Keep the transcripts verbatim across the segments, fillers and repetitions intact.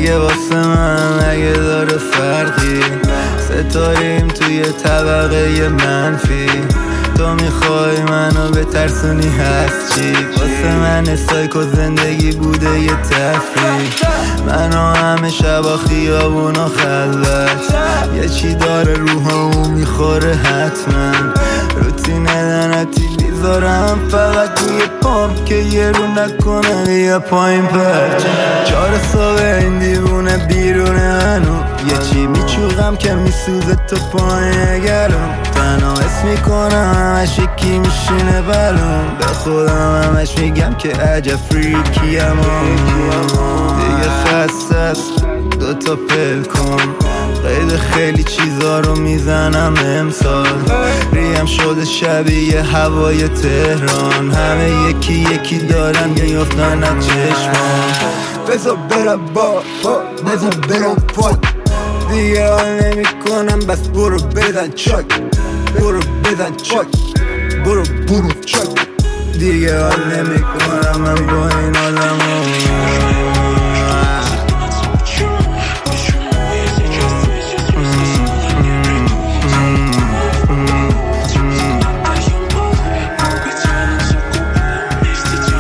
دیگه واسه من اگه داره فرقی، ستاریم توی طبقه منفی. تو میخوای منو بترسونی هست چی؟ واسه من سایکو زندگی بوده یه تفریح. منو همه شبا خیابونا خلوت، یه چی داره روحمو میخوره حتما. روتین لعنتی میذارم فقط روی پام که یه رو نکنه یه پایین پرچم. چهار صبح این دیوونه بیرونه هنو، یه چی میچوغم که میسوزه تو پایین گلوم. تنها اسم میکنم همش یکی میشینه بلوم، به خودم همش میگم که عجب فریکیم. دیگه خسته است دوتا پل کن، قید خیلی چیزا رو میزنم امسال. ریم شده شبیه هوای تهران، همه یکی یکی دارن میافتن از چشمان. بذار برم با با بذار برم پاد، دیگه حال نمی کنم بس برو بزن چاک، برو بزن چاک، برو برو چاک. دیگه حال نمی کنم من با این آدم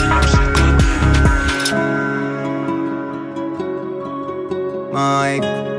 Mike